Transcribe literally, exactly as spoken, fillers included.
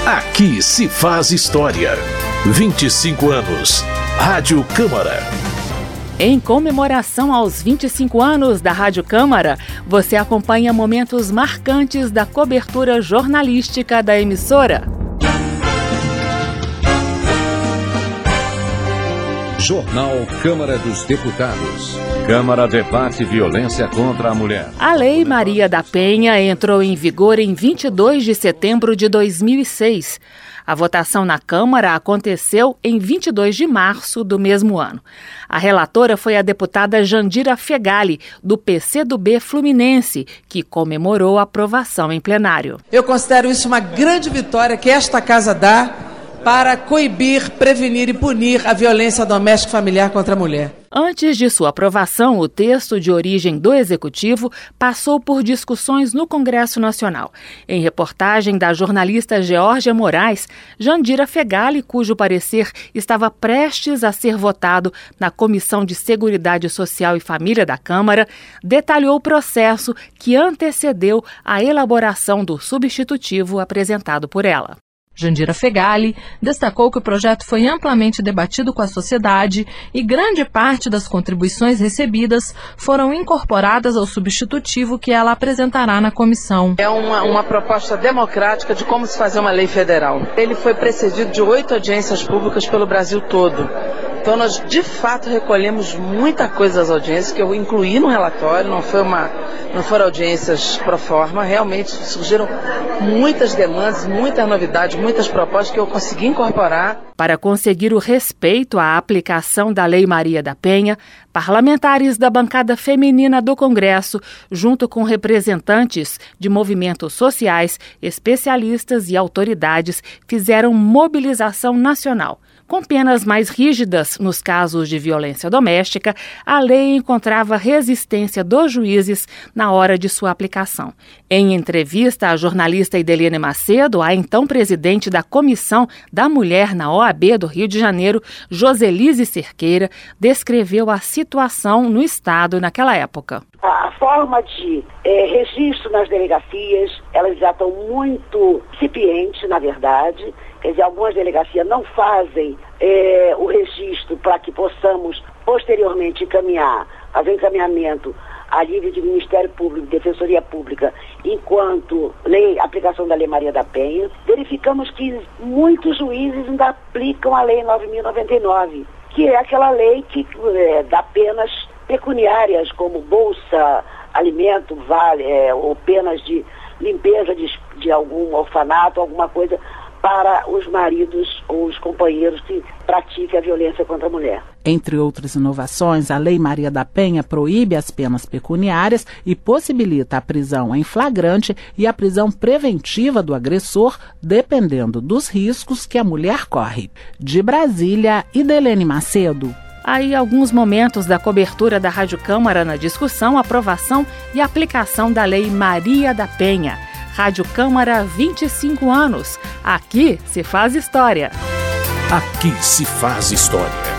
Aqui se faz história. vinte e cinco anos. Rádio Câmara. Em comemoração aos vinte e cinco anos da Rádio Câmara, você acompanha momentos marcantes da cobertura jornalística da emissora. Jornal Câmara dos Deputados. Câmara debate violência contra a mulher. A Lei Maria da Penha entrou em vigor em vinte e dois de setembro de dois mil e seis. A votação na Câmara aconteceu em vinte e dois de março do mesmo ano. A relatora foi a deputada Jandira Fegali, do P C do B Fluminense, que comemorou a aprovação em plenário. Eu considero isso uma grande vitória que esta casa dá para coibir, prevenir e punir a violência doméstica e familiar contra a mulher. Antes de sua aprovação, o texto de origem do Executivo passou por discussões no Congresso Nacional. Em reportagem da jornalista Geórgia Moraes, Jandira Fegali, cujo parecer estava prestes a ser votado na Comissão de Seguridade Social e Família da Câmara, detalhou o processo que antecedeu a elaboração do substitutivo apresentado por ela. Jandira Fegali destacou que o projeto foi amplamente debatido com a sociedade e grande parte das contribuições recebidas foram incorporadas ao substitutivo que ela apresentará na comissão. É uma, uma proposta democrática de como se fazer uma lei federal. Ele foi precedido de oito audiências públicas pelo Brasil todo. Então nós, de fato, recolhemos muita coisa das audiências, que eu incluí no relatório, não, foi uma, não foram audiências pro forma, realmente surgiram muitas demandas, muitas novidades, muitas propostas que eu consegui incorporar. Para conseguir o respeito à aplicação da Lei Maria da Penha, parlamentares da bancada feminina do Congresso, junto com representantes de movimentos sociais, especialistas e autoridades, fizeram mobilização nacional. Com penas mais rígidas nos casos de violência doméstica, a lei encontrava resistência dos juízes na hora de sua aplicação. Em entrevista à jornalista Idelene Macedo, a então presidente da Comissão da Mulher na O A B do Rio de Janeiro, Joselise Cerqueira, descreveu a situação no Estado naquela época. A forma de é, registro nas delegacias, elas já estão muito incipientes, na verdade. Quer dizer, algumas delegacias não fazem é, o registro para que possamos posteriormente encaminhar, fazer encaminhamento a nível de Ministério Público, Defensoria Pública, enquanto lei, aplicação da Lei Maria da Penha. Verificamos que muitos juízes ainda aplicam a Lei nove mil e noventa e nove, que é aquela lei que é, dá penas pecuniárias, como bolsa, alimento, vale, é, ou penas de limpeza de, de algum orfanato, alguma coisa, para os maridos ou os companheiros que praticam a violência contra a mulher. Entre outras inovações, a Lei Maria da Penha proíbe as penas pecuniárias e possibilita a prisão em flagrante e a prisão preventiva do agressor, dependendo dos riscos que a mulher corre. De Brasília, Idelene Macedo. Aí alguns momentos da cobertura da Rádio Câmara na discussão, aprovação e aplicação da Lei Maria da Penha. Rádio Câmara, vinte e cinco anos. Aqui se faz história. Aqui se faz história.